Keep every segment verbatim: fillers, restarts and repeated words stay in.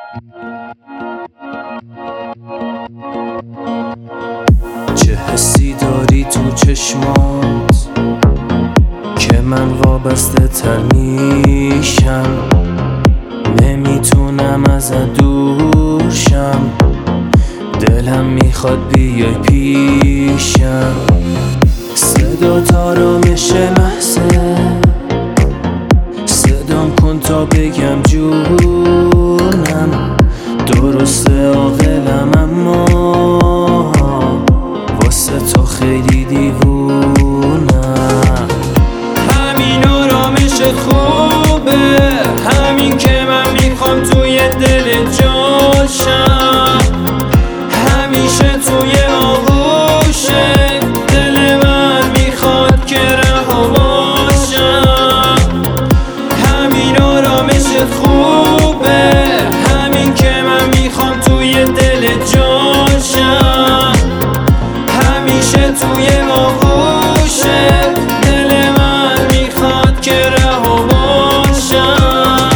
چه حسی داری تو چشمات که من وابسته تر میشم، نمیتونم ازت دور شم، دلم میخواد بیای پیشم. صدا آرامش محضه، صدام کن تا بگم جونم. درسته عاقلم اما واسه تو خیلی دیوونم. همین آرامشت خوبه، همین که من میخوام توی دل جاشم، همیشه توی آغوشه دل من میخواد که رها باشم. همین آرامشت خوبه، همین که من میخوام توی دل جاشم، همیشه توی آغوشه دل من میخواد که رها باشم.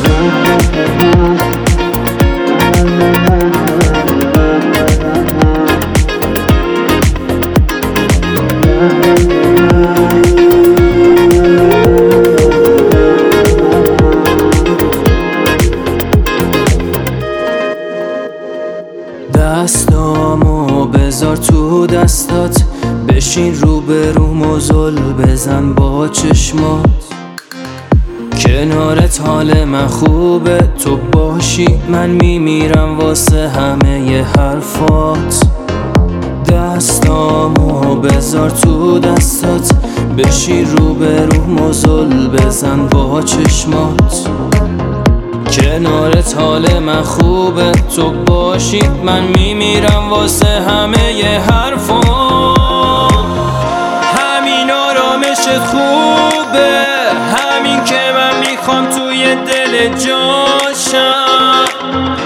دستامو بذار تو دستات، بشین رو به رو مزل بزن با چشمات. کنارت حال من خوبه، تو باشی من میمیرم واسه همه ی حرفات. دستامو بذار تو دستات، بشین رو به رو مزل بزن با چشمات. کنارت حال من خوبه، تو باشی من میمیرم واسه همه ی حرفات. همین آرامشت خوبه، همین که من میخوام توی دل جاشم،